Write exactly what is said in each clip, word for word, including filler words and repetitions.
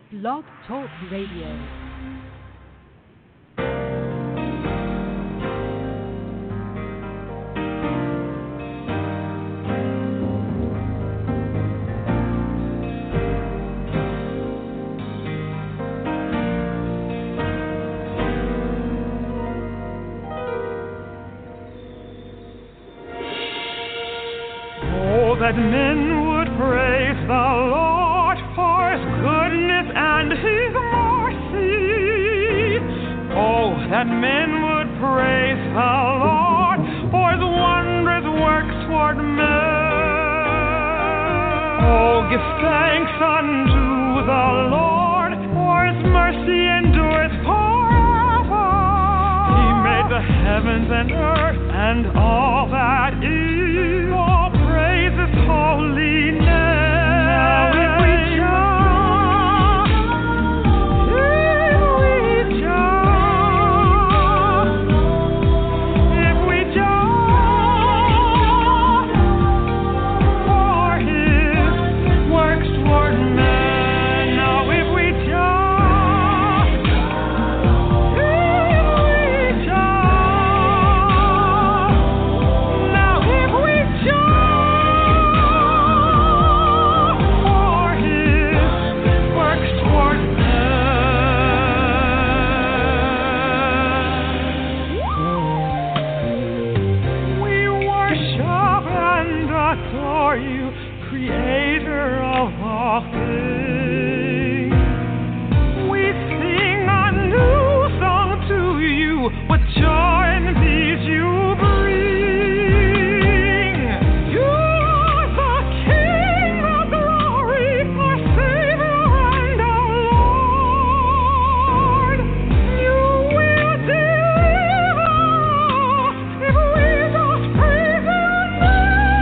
Blog Talk Radio. That men would praise the Lord for His goodness and His mercy. Oh, that men would praise the Lord for His wondrous works toward men. Oh, give thanks unto the Lord, for His mercy endures forever. He made the heavens and earth and all that is. Oh, praise His holy name. Now if we just, if we just, if we just, for His works toward men. Now if we just, if we just, now if we just. You, creator of all things. We sing a new song to you, what joy and peace you bring. You are the King of glory, our Savior and our Lord. You will deliver if we just praise your name.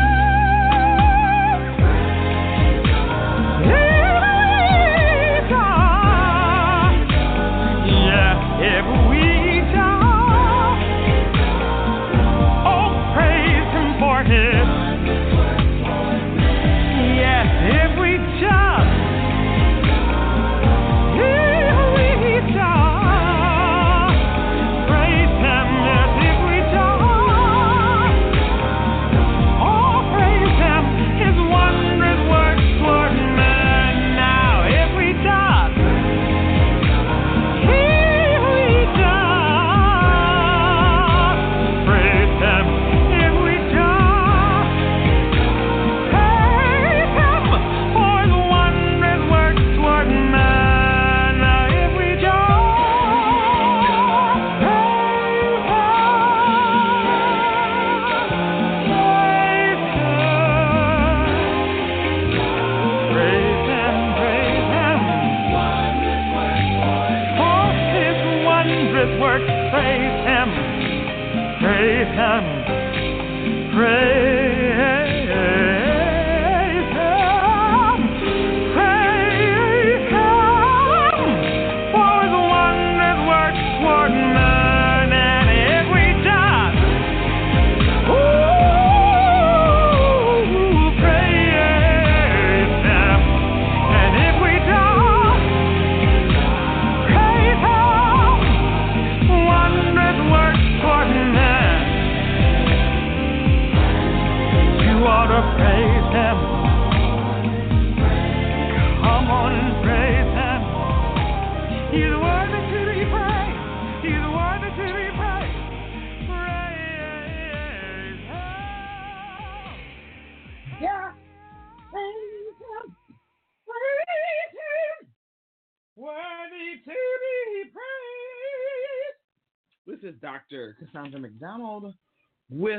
This is Doctor Cassandra McDonald with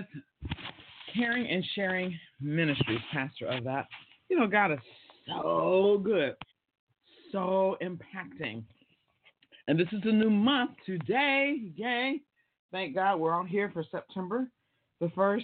Caring and Sharing Ministries, pastor of that. You know, God is so good, so impacting. And this is a new month today. Yay. Thank God we're on here for September the first.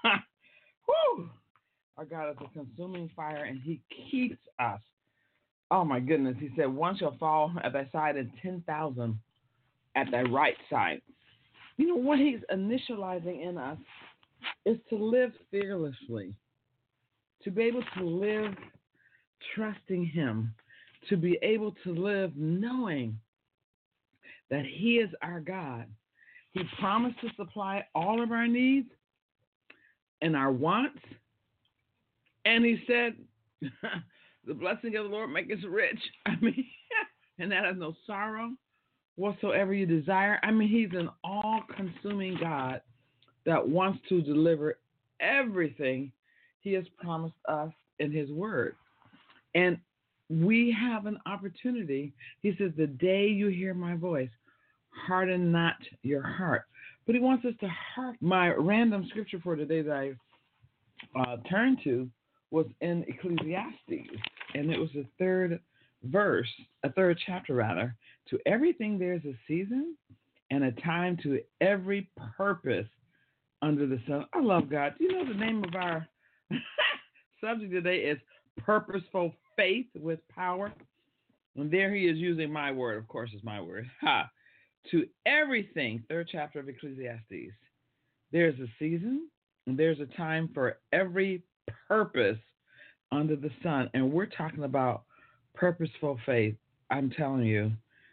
Whew. Our God is a consuming fire, and He keeps us. Oh, my goodness. He said, one shall fall at thy side and ten thousand at thy right side. You know, what He's initializing in us is to live fearlessly, to be able to live trusting Him, to be able to live knowing that He is our God. He promised to supply all of our needs and our wants. And He said, the blessing of the Lord maketh rich. I mean, and that has no sorrow whatsoever you desire. I mean, He's an all-consuming God that wants to deliver everything He has promised us in His Word. And we have an opportunity. He says, the day you hear my voice, harden not your heart. But He wants us to heart. My random scripture for today that I uh, turned to was in Ecclesiastes, and it was the third verse, a third chapter rather. To everything there's a season and a time to every purpose under the sun. I love God. Do you know the name of our subject today is purposeful faith with power? And there He is using my word. Of course, it's my word. Ha. To everything, third chapter of Ecclesiastes, there's a season and there's a time for every purpose under the sun. And we're talking about purposeful faith. I'm telling you,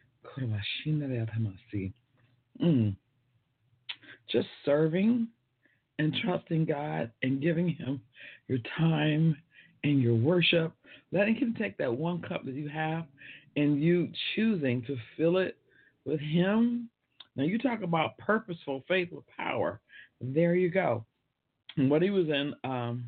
mm, just serving and trusting God and giving Him your time and your worship, letting Him take that one cup that you have and you choosing to fill it with Him. Now, you talk about purposeful faith with power. There you go. And what he was in, um,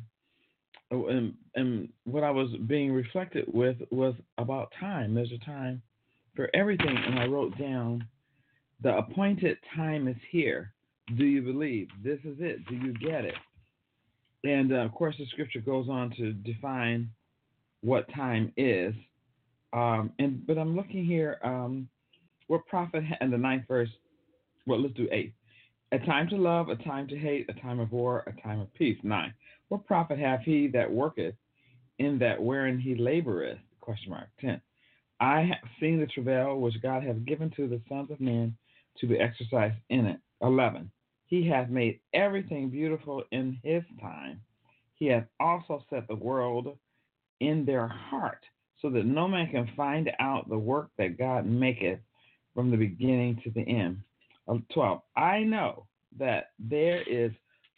and, and what I was being reflected with was about time. There's a time for everything. And I wrote down, the appointed time is here. Do you believe? This is it. Do you get it? And, uh, of course, the scripture goes on to define what time is. Um, and But I'm looking here, um, what prophet, and the ninth verse, well, let's do eight. A time to love, a time to hate, a time of war, a time of peace. Nine. What profit hath he that worketh in that wherein he laboreth? Question mark. Ten. I have seen the travail which God hath given to the sons of men to be exercised in it. Eleven. He hath made everything beautiful in his time. He hath also set the world in their heart, so that no man can find out the work that God maketh from the beginning to the end. twelve. I know that there is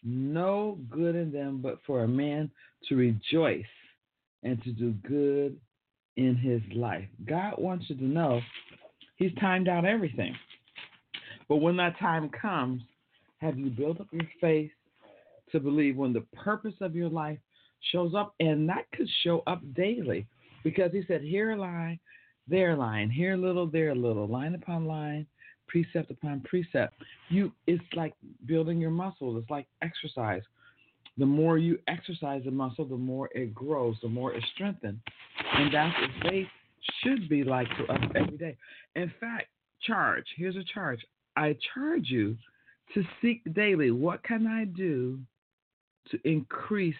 no good in them but for a man to rejoice and to do good in his life. God wants you to know He's timed out everything. But when that time comes, have you built up your faith to believe when the purpose of your life shows up? And that could show up daily, because He said, here a line, there a line, here a little, there a little, line upon line, precept upon precept. You, it's like building your muscle. It's like exercise. The more you exercise the muscle, the more it grows, the more it's strengthened. And that's what faith should be like to us every day. In fact, charge. Here's a charge. I charge you to seek daily, what can I do to increase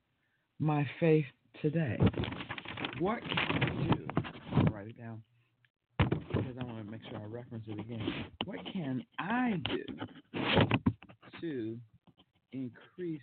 my faith today? What can I do? I'll write it down, because I want to make sure I reference it again. What can I do to increase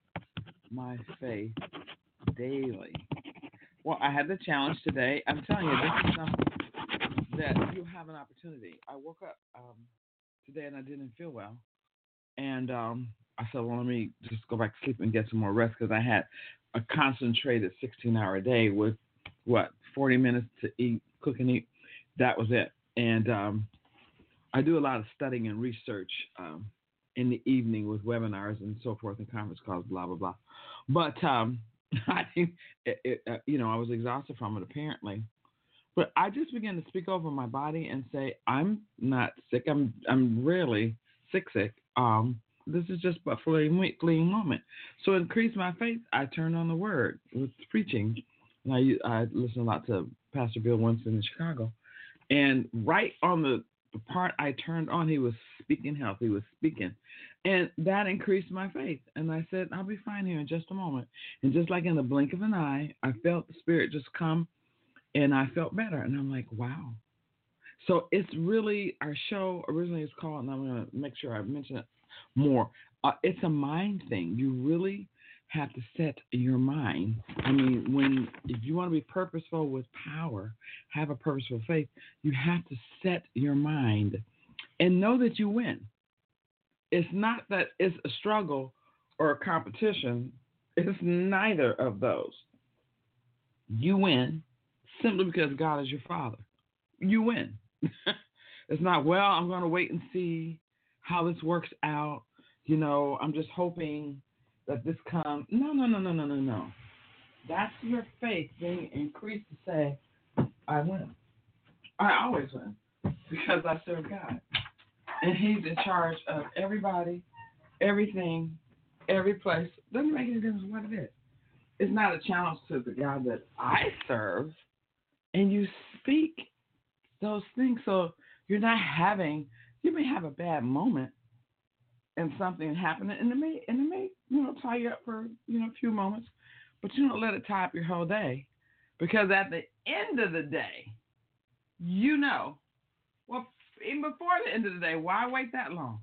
my faith daily? Well, I had the challenge today. I'm telling you, this is something that you have an opportunity. I woke up um, today and I didn't feel well. And um, I said, well, let me just go back to sleep and get some more rest, because I had a concentrated sixteen-hour day with, what, forty minutes to eat, cook and eat. That was it. And um, I do a lot of studying and research um, in the evening with webinars and so forth and conference calls, blah, blah, blah. But um, I think, it, it, uh, you know, I was exhausted from it apparently. But I just began to speak over my body and say, I'm not sick. I'm I'm rarely sick, sick. Um, this is just but fleeting, fleeting moment. So to increase my faith, I turned on the word with preaching. And I, I listen a lot to Pastor Bill Winston in Chicago. And right on the, the part I turned on, he was speaking health. He was speaking. And that increased my faith. And I said, I'll be fine here in just a moment. And just like in the blink of an eye, I felt the Spirit just come, and I felt better. And I'm like, wow. So it's really, our show originally is called, and I'm going to make sure I mention it more, uh, it's a mind thing. You really have to set your mind. I mean, when if you want to be purposeful with power, have a purposeful faith, you have to set your mind and know that you win. It's not that it's a struggle or a competition. It's neither of those. You win simply because God is your Father. You win. It's not, well, I'm going to wait and see how this works out. You know, I'm just hoping that this comes. No, no, no, no, no, no, no. That's your faith being increased to say, I win. I always win because I serve God. And He's in charge of everybody, everything, every place. Doesn't make any difference what it is. It's not a challenge to the God that I serve. And you speak those things. So you're not having, you may have a bad moment and something happening, and it may, and it may, you know, tie you up for, you know, a few moments, but you don't let it tie up your whole day, because at the end of the day, you know, well, even before the end of the day, why wait that long?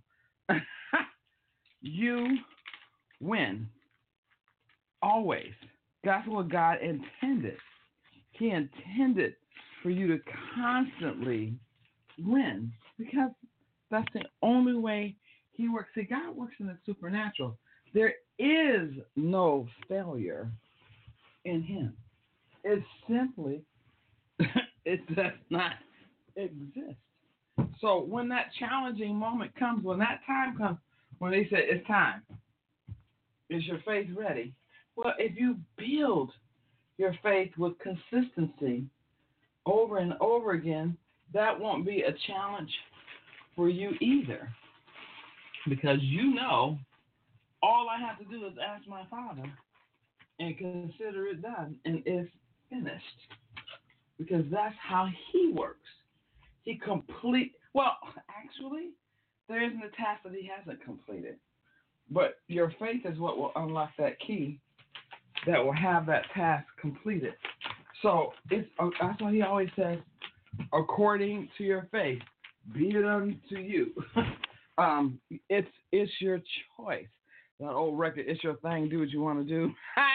You win. Always. That's what God intended. He intended for you to constantly win, because that's the only way He works. See, God works in the supernatural. There is no failure in Him. It simply, it does not exist. So when that challenging moment comes, when that time comes, when He said, it's time, is your faith ready? Well, if you build your faith with consistency over and over again, that won't be a challenge for you either. Because you know, all I have to do is ask my Father and consider it done, and it's finished. Because that's how He works. He complete. Well, actually, there isn't a task that He hasn't completed. But your faith is what will unlock that key that will have that task completed. So it's that's why He always says, according to your faith, be it unto you. um, it's it's your choice. That old record, it's your thing, do what you want to do.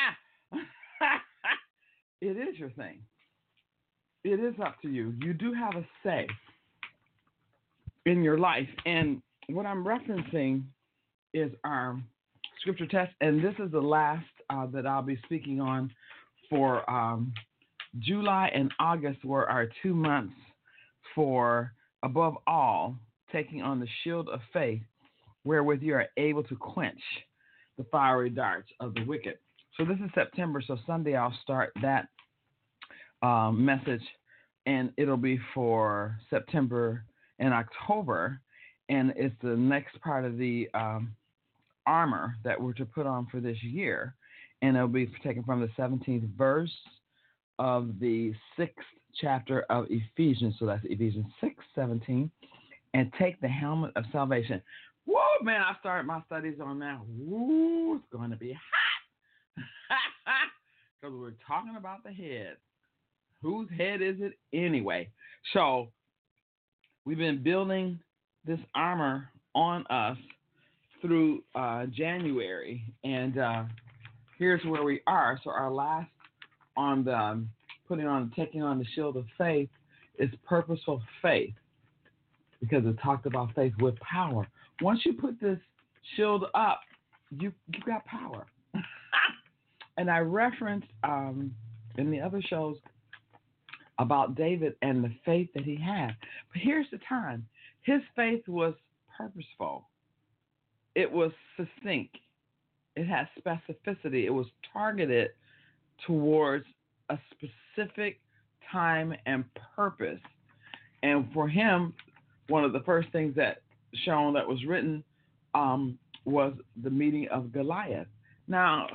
It is your thing. It is up to you. You do have a say in your life. And what I'm referencing is our scripture test, and this is the last uh, that I'll be speaking on for um, July and August were our two months for, above all, taking on the shield of faith, wherewith you are able to quench the fiery darts of the wicked. So this is September, so Sunday I'll start that um, message, and it'll be for September and October, and it's the next part of the um, armor that we're to put on for this year, and it'll be taken from the seventeenth verse of the sixth chapter of Ephesians, so that's Ephesians six seventeen, and take the helmet of salvation. Whoa, man, I started my studies on that. Woo, it's going to be hot. Because we're talking about the head. Whose head is it anyway? So we've been building this armor on us through uh, January, and uh, here's where we are. So our last on the um, putting on, taking on the shield of faith is purposeful faith, because it talked about faith with power. Once you put this shield up, you you got power. And I referenced um, in the other shows about David and the faith that he had. But here's the time. His faith was purposeful. It was succinct. It had specificity. It was targeted towards a specific time and purpose. And for him, one of the first things that shown that was written um, was the meeting of Goliath. Now,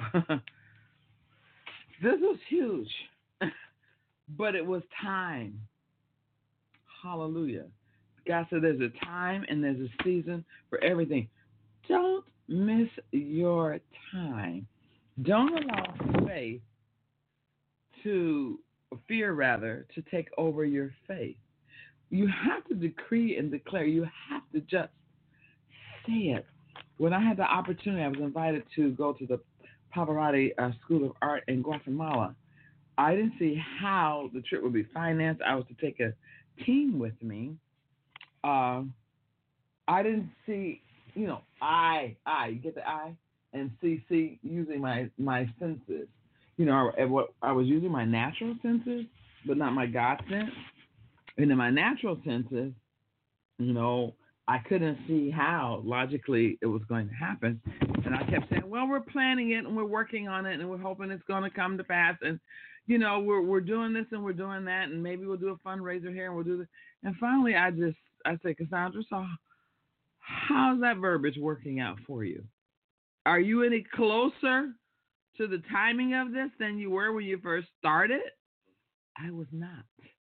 this was huge, but it was time. Hallelujah. God said there's a time and there's a season for everything. Don't miss your time. Don't allow faith to, fear rather, to take over your faith. You have to decree and declare. You have to just say it. When I had the opportunity, I was invited to go to the Pavarotti uh, School of Art in Guatemala. I didn't see how the trip would be financed. I was to take a team with me. Uh, I didn't see, you know, I, I, you get the I? And C C, using my, my senses. You know, I, I was using my natural senses, but not my God sense. And in my natural senses, you know, I couldn't see how logically it was going to happen. And I kept saying, well, we're planning it and we're working on it and we're hoping it's going to come to pass. And, you know, we're we're doing this and we're doing that. And maybe we'll do a fundraiser here and we'll do this. And finally, I just, I said, Cassandra, so how's that verbiage working out for you? Are you any closer to the timing of this than you were when you first started? I was not.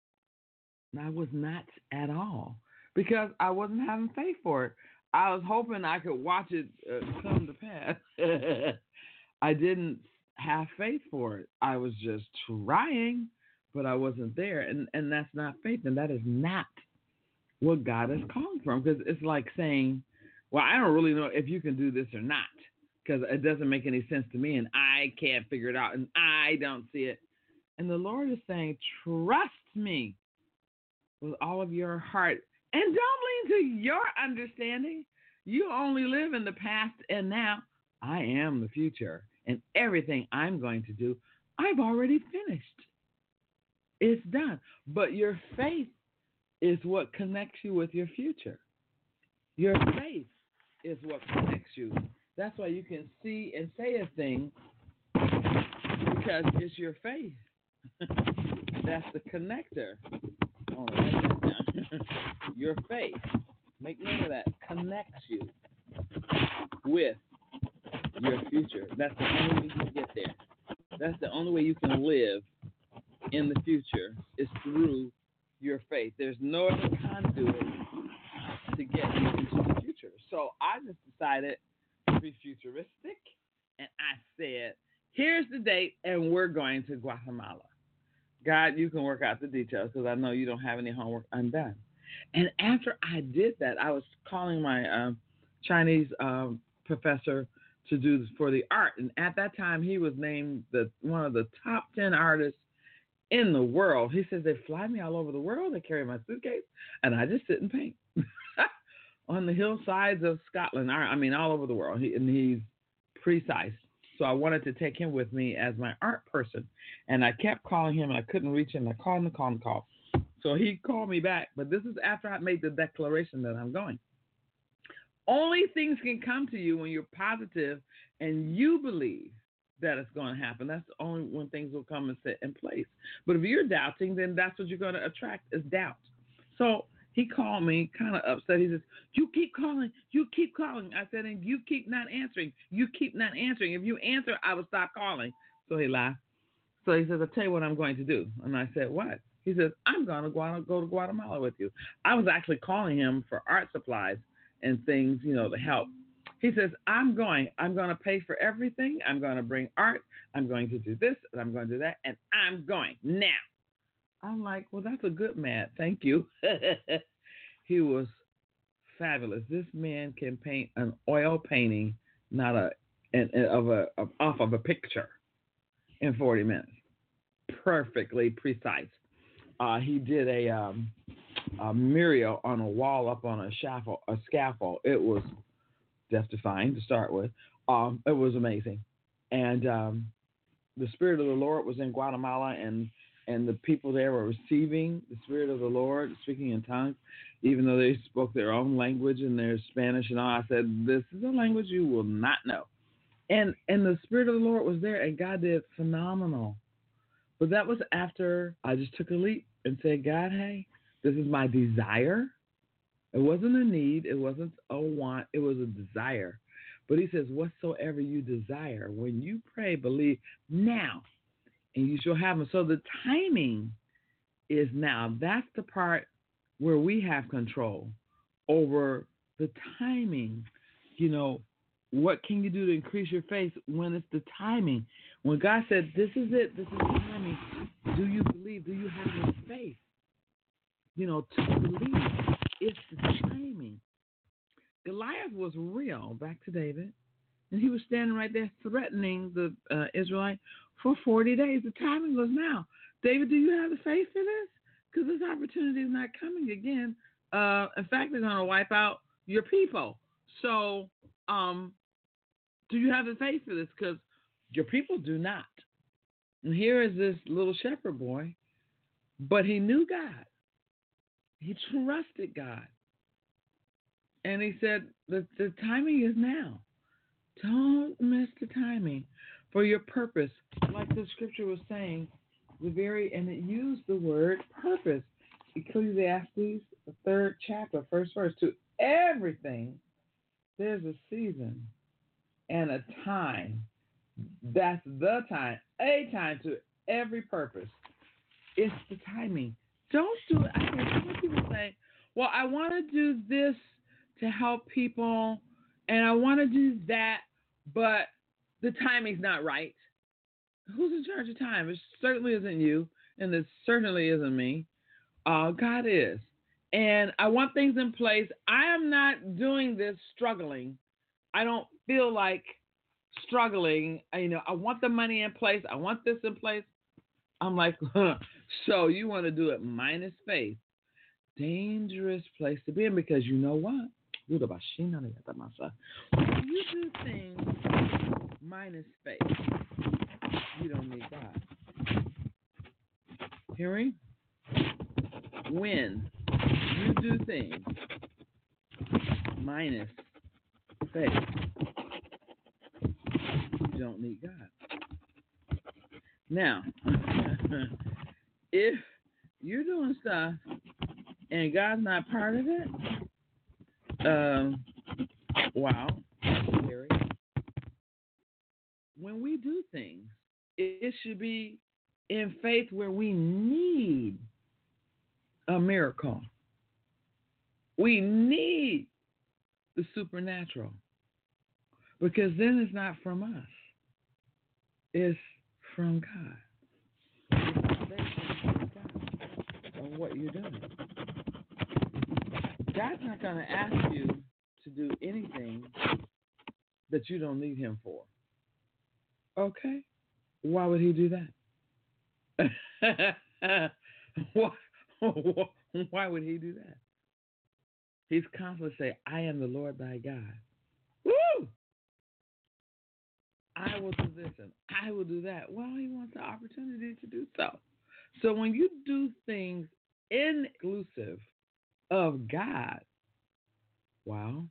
I was not at all, because I wasn't having faith for it. I was hoping I could watch it uh, come to pass. I didn't have faith for it. I was just trying, but I wasn't there. And, and that's not faith, and that is not what God is calling from, because it's like saying, well, I don't really know if you can do this or not, because it doesn't make any sense to me, and I can't figure it out, and I don't see it. And the Lord is saying, trust me with all of your heart, and don't lean to your understanding. You only live in the past and now. I am the future, and everything I'm going to do, I've already finished. It's done. But your faith is what connects you with your future. Your faith is what connects you. That's why you can see and say a thing, because it's your faith. That's the connector. Oh, write that down. Your faith, make note of that, connects you with your future. That's the only way you can get there. That's the only way you can live in the future, is through your faith. There's no other conduit to get you into the future. So I just decided to be futuristic, and I said, here's the date, and we're going to Guatemala. God, you can work out the details, because I know you don't have any homework undone. And after I did that, I was calling my um, Chinese um, professor to do this for the art. And at that time, he was named the one of the top ten artists in the world. He says, they fly me all over the world. They carry my suitcase, and I just sit and paint on the hillsides of Scotland. I mean, all over the world. He, and he's precise. So I wanted to take him with me as my art person. And I kept calling him, and I couldn't reach him. I called him and called him and called. So he called me back. But this is after I made the declaration that I'm going. Only things can come to you when you're positive and you believe that it's going to happen. That's only when things will come and sit in place. But if you're doubting, then that's what you're going to attract, is doubt. So he called me kind of upset. He says, you keep calling, you keep calling. I said, and you keep not answering. You keep not answering. If you answer, I will stop calling. So he laughed. So he says, I'll tell you what I'm going to do. And I said, what? He says, I'm going to go to Guatemala with you. I was actually calling him for art supplies and things, you know, to help. He says, I'm going. I'm going to pay for everything. I'm going to bring art. I'm going to do this, and I'm going to do that, and I'm going now. I'm like, well, that's a good man. Thank you. He was fabulous. This man can paint an oil painting, not a, an, of a of, off of a picture, in forty minutes. Perfectly precise. Uh, he did a, um, a mural on a wall up on a scaffold. A scaffold. It was death-defying to start with. Um, it was amazing, and um, the Spirit of the Lord was in Guatemala, and and the people there were receiving the Spirit of the Lord, speaking in tongues, even though they spoke their own language and their Spanish and all. I said, this is a language you will not know. And and the Spirit of the Lord was there, and God did phenomenal. But that was after I just took a leap and said, God, hey, this is my desire. It wasn't a need. It wasn't a want. It was a desire. But he says, whatsoever you desire, when you pray, believe now, and you shall have them. So the timing is now. That's the part where we have control over the timing. You know, what can you do to increase your faith when it's the timing? When God said, this is it, this is the timing, do you believe? Do you have the faith? You know, to believe. It's the timing. Goliath was real. Back to David. And he was standing right there threatening the uh, Israelite for forty days. The timing was now. David, do you have the faith for this? Because this opportunity is not coming again. Uh, in fact, they're going to wipe out your people. So um, do you have the faith for this? Because your people do not. And here is this little shepherd boy, but he knew God. He trusted God. And he said, the, the timing is now. Don't miss the timing for your purpose. Like the scripture was saying, the very, and it used the word purpose. Ecclesiastes, the third chapter, first verse, to everything, there's a season and a time. That's the time, a time to every purpose. It's the timing. Don't do it. I hear so many people say, well, I want to do this to help people, and I want to do that, but the timing's not right. Who's in charge of time? It certainly isn't you, and it certainly isn't me. Uh, God is. And I want things in place. I am not doing this struggling. I don't feel like struggling. You know, I want the money in place. I want this in place. I'm like, huh, so you want to do it minus faith. Dangerous place to be in, because you know what? When you do things minus faith, you don't need God. Hearing? When you do things minus faith, you don't need God. Now, if you're doing stuff and God's not part of it, um, wow, scary. When we do things, it should be in faith where we need a miracle. We need the supernatural, because then it's not from us. It's from God. It's from God on what you're doing. God's not going to ask you to do anything that you don't need him for. Okay? Why would he do that? Why, why would he do that? He's constantly saying, I am the Lord thy God. Woo! I will do this and I will do that. Well, he wants the opportunity to do so. So when you do things inclusive of God, wow,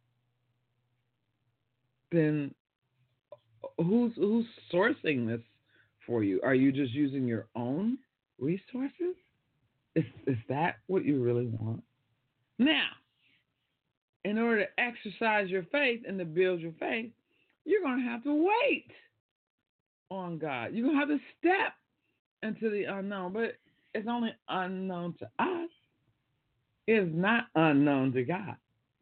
then who's who's sourcing this for you? Are you just using your own resources? Is is that what you really want? Now, in order to exercise your faith and to build your faith, you're going to have to wait on God. You're going to have to step into the unknown, but it's only unknown to us. It is not unknown to God.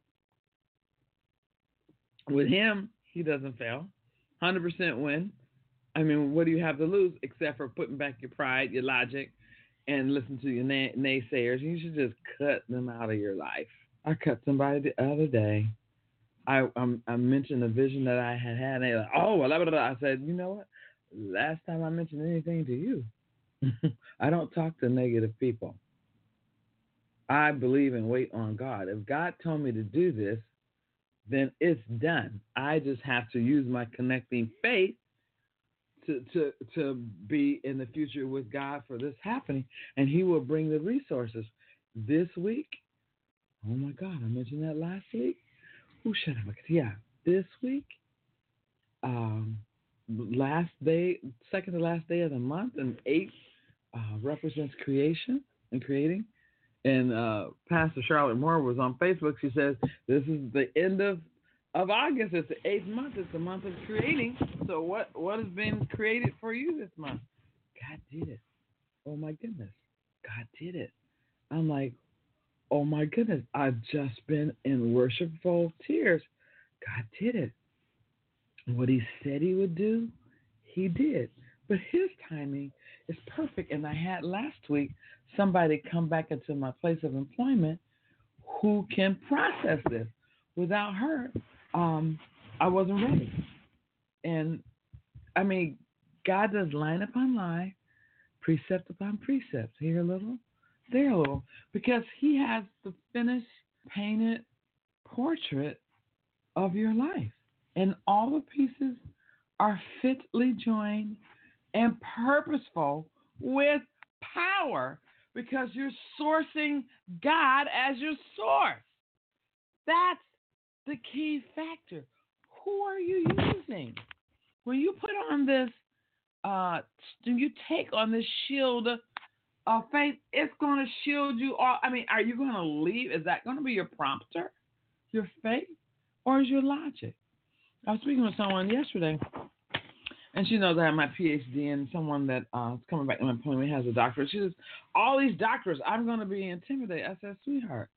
With him, he doesn't fail. one hundred percent win. I mean, what do you have to lose except for putting back your pride, your logic, and listen to your na- naysayers? You should just cut them out of your life. I cut somebody the other day. I um, I mentioned a vision that I had had, and they were like, oh, blah, blah, blah. I said, you know what? Last time I mentioned anything to you, I don't talk to negative people. I believe and wait on God. If God told me to do this, then it's done. I just have to use my connecting faith to, to, to be in the future with God for this happening, and he will bring the resources. This week, oh my God, I mentioned that last week. Who should I look at? Yeah, this week, um, last day, second to last day of the month, and eight uh, represents creation and creating. And uh, Pastor Charlotte Moore was on Facebook. She says, this is the end of, of August. It's the eighth month. It's the month of creating. So what, what has been created for you this month? God did it. Oh, my goodness. God did it. I'm like, oh, my goodness. I've just been in worshipful tears. God did it. What he said he would do, he did. But his timing is perfect. And I had last week somebody come back into my place of employment who can process this. Without her, um, I wasn't ready. And I mean, God does line upon line, precept upon precept, here a little, there a little, because He has the finished, painted portrait of your life. And all the pieces are fitly joined and purposeful with power because you're sourcing God as your source. That's the key factor. Who are you using? When you put on this, uh, when you take on this shield of faith, it's going to shield you all. I mean, are you going to leave? Is that going to be your prompter, your faith, or is your logic? I was speaking with someone yesterday, and she knows I have my P H D, and someone that uh, is coming back to my employment has a doctorate. She says, all these doctors, I'm going to be intimidated. I said, sweetheart,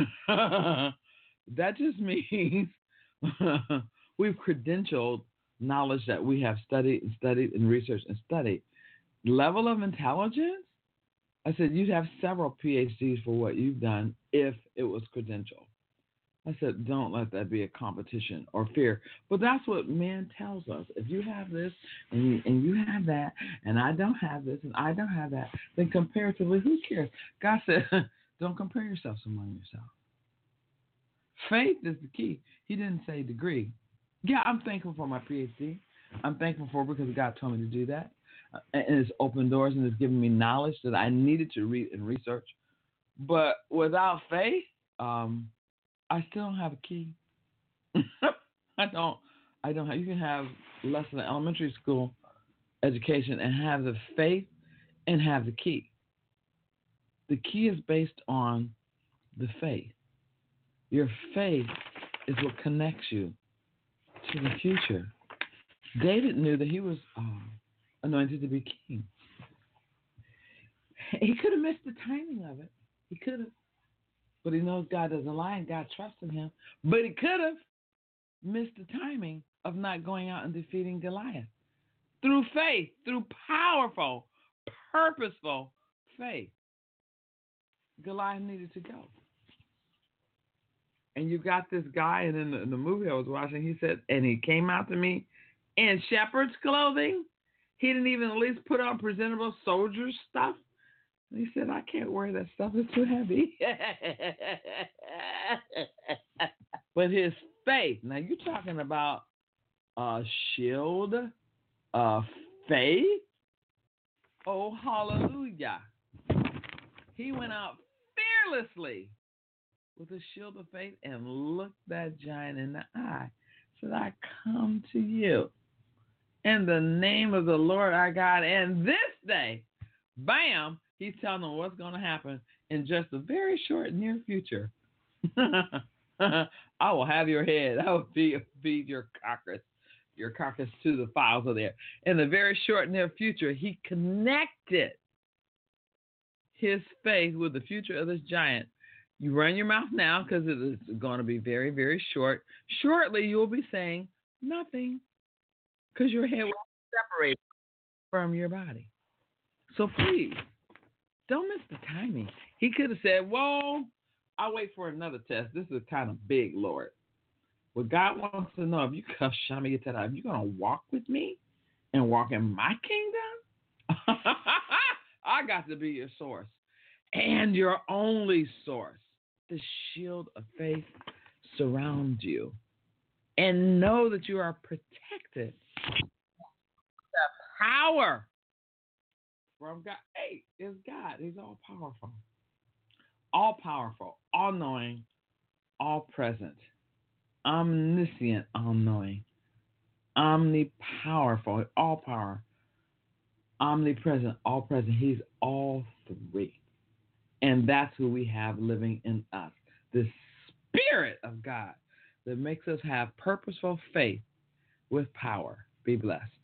that just means we've credentialed knowledge that we have studied and studied and researched and studied. Level of intelligence, I said, you'd have several P H Ds for what you've done if it was credentialed. I said, don't let that be a competition or fear. But that's what man tells us. If you have this and you, and you have that, and I don't have this and I don't have that, then comparatively, who cares? God said, don't compare yourselves among yourselves. Faith is the key. He didn't say degree. Yeah, I'm thankful for my P H D. I'm thankful for it because God told me to do that. Uh, and it's opened doors and it's given me knowledge that I needed to read and research. But without faith, um, I still don't have a key. I don't. I don't have. You can have less than an elementary school education and have the faith and have the key. The key is based on the faith. Your faith is what connects you to the future. David knew that he was um, anointed to be king. He could have missed the timing of it. He could have. But he knows God doesn't lie and God trusts in him. But he could have missed the timing of not going out and defeating Goliath. Through faith, through powerful, purposeful faith, Goliath needed to go. And you got this guy, and in the, in the movie I was watching, he said, and he came out to me in shepherd's clothing. He didn't even at least put on presentable soldier stuff. And he said, I can't wear that stuff. It's too heavy. But his faith, now you're talking about a shield of faith. Oh, hallelujah. He went out fearlessly with a shield of faith and looked that giant in the eye. Said, I come to you in the name of the Lord our God. And this day, bam, he's telling them what's going to happen in just a very short near future. I will have your head. I will feed, feed your carcass, your carcass to the fowls of there. In the very short near future, he connected his faith with the future of this giant. You run your mouth now because it is going to be very, very short. Shortly, you will be saying nothing because your head will separate from your body. So please, don't miss the timing. He could have said, whoa, I'll wait for another test. This is kind of big, Lord. What God wants to know, if you come, Shami, if you're going to walk with me and walk in my kingdom, I got to be your source and your only source. The shield of faith surrounds you. And know that you are protected. The power from God. Hey, is God. He's all powerful. All powerful. All knowing. All present. Omniscient. All knowing. Omnipowerful. All power. Omnipresent. All present. He's all three. And that's who we have living in us. The Spirit of God that makes us have purposeful faith with power. Be blessed.